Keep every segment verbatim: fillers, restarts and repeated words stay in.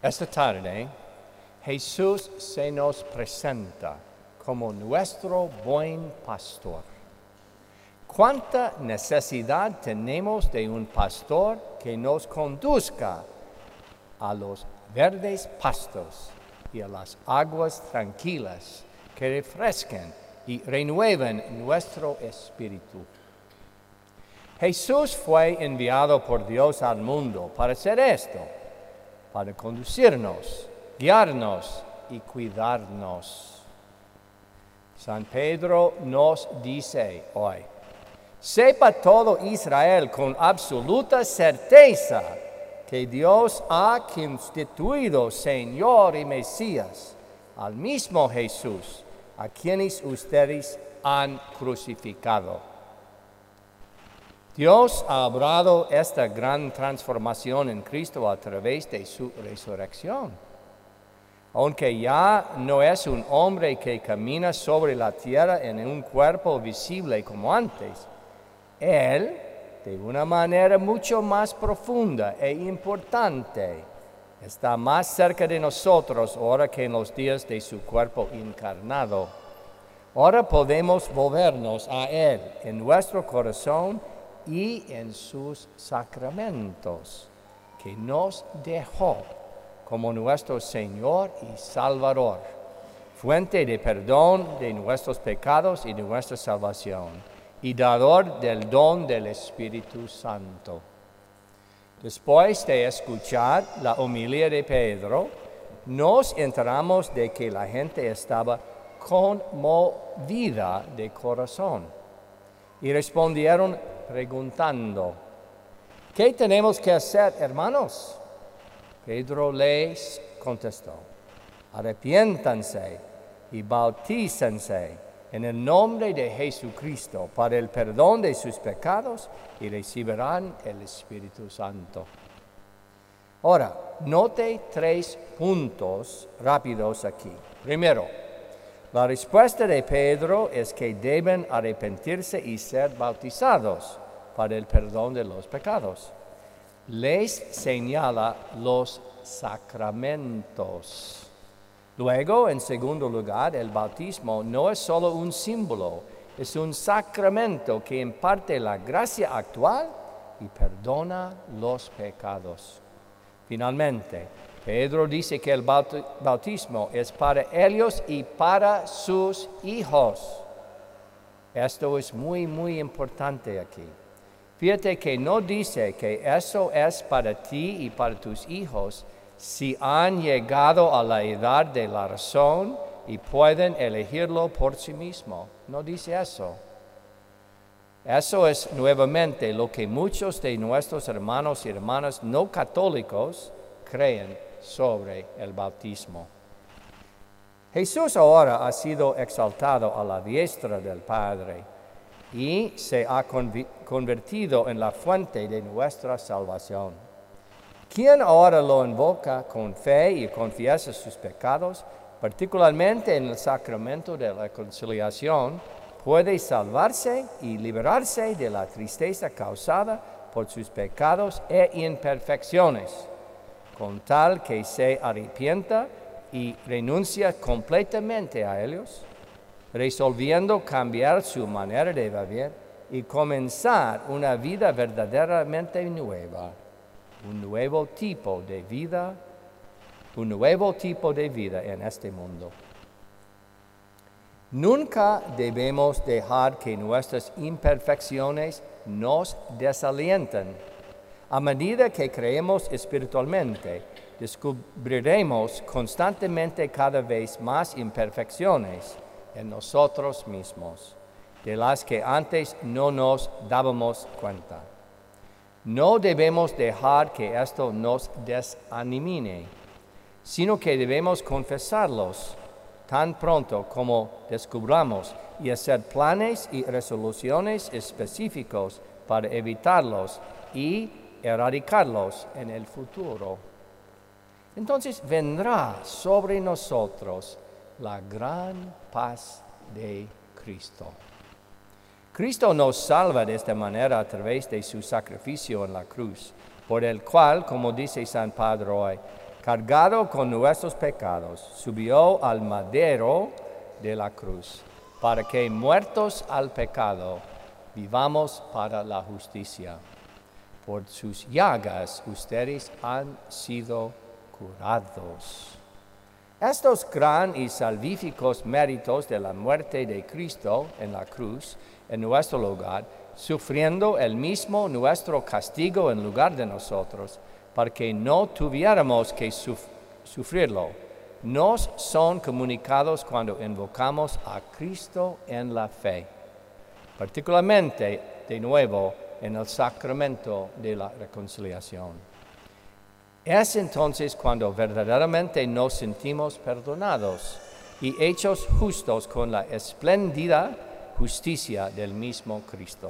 Esta tarde, Jesús se nos presenta como nuestro buen pastor. ¿Cuánta necesidad tenemos de un pastor que nos conduzca a los verdes pastos y a las aguas tranquilas que refresquen y renueven nuestro espíritu? Jesús fue enviado por Dios al mundo para hacer esto, para conducirnos, guiarnos y cuidarnos. San Pedro nos dice hoy: sepa todo Israel con absoluta certeza que Dios ha constituido Señor y Mesías al mismo Jesús, a quienes ustedes han crucificado. Dios ha obrado esta gran transformación en Cristo a través de su resurrección. Aunque ya no es un hombre que camina sobre la tierra en un cuerpo visible como antes, Él, de una manera mucho más profunda e importante, está más cerca de nosotros ahora que en los días de su cuerpo encarnado. Ahora podemos volvernos a Él en nuestro corazón y en sus sacramentos, que nos dejó como nuestro Señor y Salvador, fuente de perdón de nuestros pecados y de nuestra salvación, y dador del don del Espíritu Santo. Después de escuchar la homilía de Pedro, nos enteramos de que la gente estaba conmovida de corazón, y respondieron preguntando: ¿qué tenemos que hacer, hermanos? Pedro les contestó: arrepiéntanse y bautícense en el nombre de Jesucristo para el perdón de sus pecados y recibirán el Espíritu Santo. Ahora, note tres puntos rápidos aquí. Primero, la respuesta de Pedro es que deben arrepentirse y ser bautizados para el perdón de los pecados. Les señala los sacramentos. Luego, en segundo lugar, el bautismo no es solo un símbolo, es un sacramento que imparte la gracia actual y perdona los pecados. Finalmente, Pedro dice que el bautismo es para ellos y para sus hijos. Esto es muy, muy importante aquí. Fíjate que no dice que eso es para ti y para tus hijos si han llegado a la edad de la razón y pueden elegirlo por sí mismos. No dice eso. Eso es nuevamente lo que muchos de nuestros hermanos y hermanas no católicos creen sobre el bautismo. Jesús ahora ha sido exaltado a la diestra del Padre y se ha convertido en la fuente de nuestra salvación. Quien ahora lo invoca con fe y confiesa sus pecados, particularmente en el sacramento de la reconciliación, puede salvarse y liberarse de la tristeza causada por sus pecados e imperfecciones, con tal que se arrepienta y renuncia completamente a ellos, resolviendo cambiar su manera de vivir y comenzar una vida verdaderamente nueva, un nuevo tipo de vida, un nuevo tipo de vida en este mundo. Nunca debemos dejar que nuestras imperfecciones nos desalienten. A medida que creemos espiritualmente, descubriremos constantemente cada vez más imperfecciones en nosotros mismos, de las que antes no nos dábamos cuenta. No debemos dejar que esto nos desanime, sino que debemos confesarlos tan pronto como descubramos y hacer planes y resoluciones específicos para evitarlos y erradicarlos en el futuro. Entonces vendrá sobre nosotros la gran paz de Cristo. Cristo nos salva de esta manera a través de su sacrificio en la cruz, por el cual, como dice San Padre hoy, cargado con nuestros pecados, subió al madero de la cruz, para que muertos al pecado, vivamos para la justicia. Por sus llagas ustedes han sido curados. Estos gran y salvíficos méritos de la muerte de Cristo en la cruz, en nuestro lugar, sufriendo el mismo nuestro castigo en lugar de nosotros, para que no tuviéramos que suf- sufrirlo, nos son comunicados cuando invocamos a Cristo en la fe, particularmente, de nuevo, en el sacramento de la reconciliación. Es entonces cuando verdaderamente nos sentimos perdonados y hechos justos con la espléndida justicia del mismo Cristo.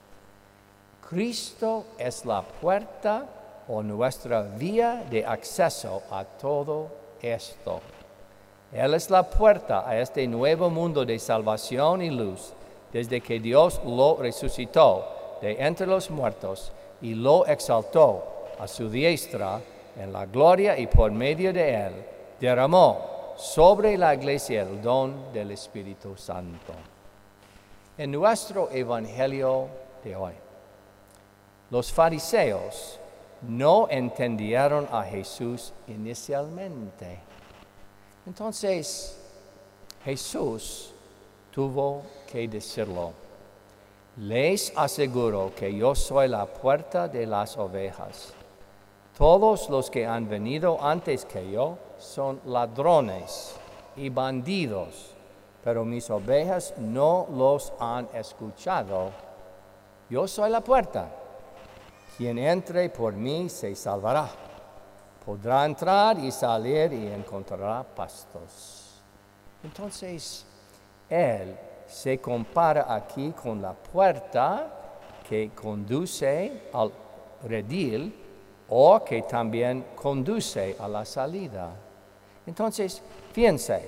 Cristo es la puerta o nuestra vía de acceso a todo esto. Él es la puerta a este nuevo mundo de salvación y luz, desde que Dios lo resucitó de entre los muertos y lo exaltó a su diestra en la gloria, y por medio de él derramó sobre la iglesia el don del Espíritu Santo. En nuestro evangelio de hoy, los fariseos no entendieron a Jesús inicialmente. Entonces, Jesús tuvo que decirlo. Les aseguro que yo soy la puerta de las ovejas. Todos los que han venido antes que yo son ladrones y bandidos, pero mis ovejas no los han escuchado. Yo soy la puerta. Quien entre por mí se salvará. Podrá entrar y salir y encontrará pastos. Entonces, Él se compara aquí con la puerta que conduce al redil o que también conduce a la salida. Entonces, fíjense,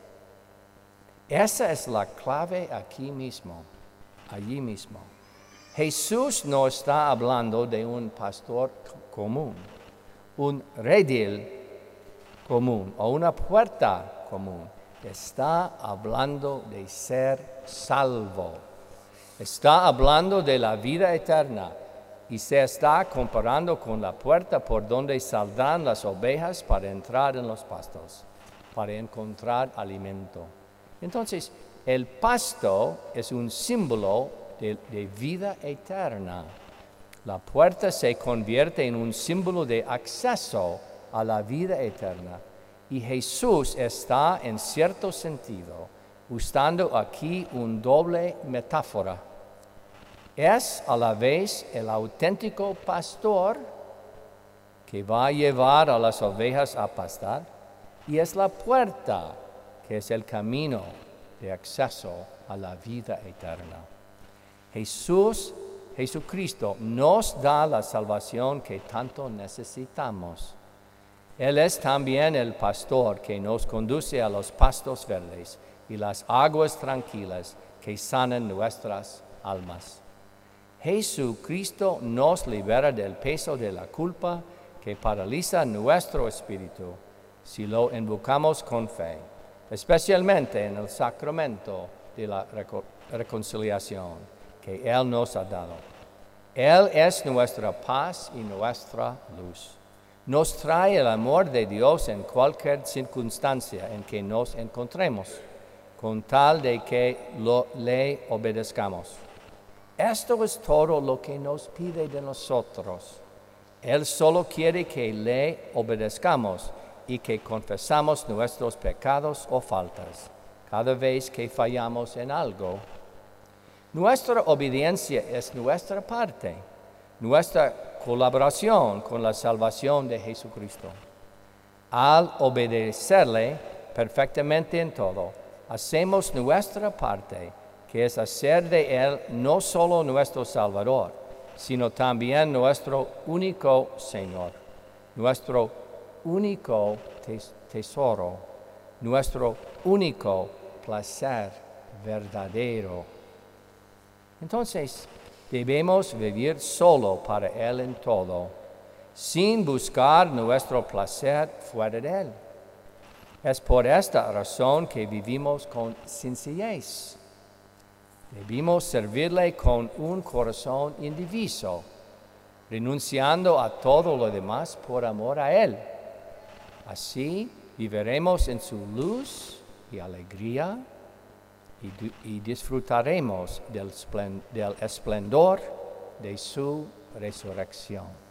esa es la clave aquí mismo, allí mismo. Jesús no está hablando de un pastor común, un redil común o una puerta común. Está hablando de ser salvo. Está hablando de la vida eterna y se está comparando con la puerta por donde saldrán las ovejas para entrar en los pastos, para encontrar alimento. Entonces, el pasto es un símbolo de, de vida eterna. La puerta se convierte en un símbolo de acceso a la vida eterna. Y Jesús está, en cierto sentido, usando aquí una doble metáfora. Es a la vez el auténtico pastor que va a llevar a las ovejas a pastar, y es la puerta que es el camino de acceso a la vida eterna. Jesús, Jesucristo, nos da la salvación que tanto necesitamos. Él es también el pastor que nos conduce a los pastos verdes y las aguas tranquilas que sanan nuestras almas. Jesucristo nos libera del peso de la culpa que paraliza nuestro espíritu si lo invocamos con fe, especialmente en el sacramento de la reco- reconciliación que Él nos ha dado. Él es nuestra paz y nuestra luz. Nos trae el amor de Dios en cualquier circunstancia en que nos encontremos, con tal de que lo, le obedezcamos. Esto es todo lo que nos pide de nosotros. Él solo quiere que le obedezcamos y que confesamos nuestros pecados o faltas cada vez que fallamos en algo. Nuestra obediencia es nuestra parte, nuestra colaboración con la salvación de Jesucristo. Al obedecerle perfectamente en todo, hacemos nuestra parte, que es hacer de Él no solo nuestro Salvador, sino también nuestro único Señor, nuestro único tes- tesoro, nuestro único placer verdadero. Entonces, debemos vivir solo para Él en todo sin buscar nuestro placer fuera de Él. Es por esta razón que vivimos con sencillez. Debemos servirle con un corazón indiviso, renunciando a todo lo demás por amor a Él. Así viviremos en su luz y alegría y, y disfrutaremos del, esplendor de su resurrección.